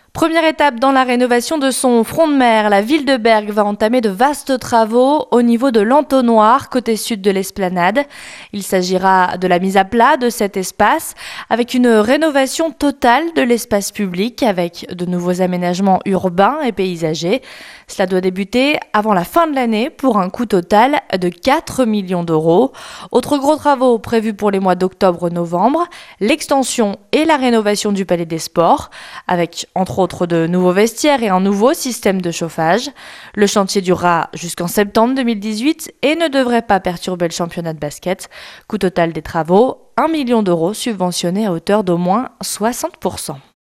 Première étape dans la rénovation de son front de mer, la ville de Bergues va entamer de vastes travaux au niveau de l'entonnoir, côté sud de l'esplanade. Il s'agira de la mise à plat de cet espace avec une rénovation totale de l'espace public avec de nouveaux aménagements urbains et paysagers. Cela doit débuter avant la fin de l'année pour un coût total de 4 millions d'euros. Autres gros travaux prévus pour les mois d'octobre-novembre, l'extension et la rénovation du Palais des Sports avec entre autres de nouveaux vestiaires et un nouveau système de chauffage. Le chantier durera jusqu'en septembre 2018 et ne devrait pas perturber le championnat de basket. Coût total des travaux, 1 million d'euros subventionnés à hauteur d'au moins 60%.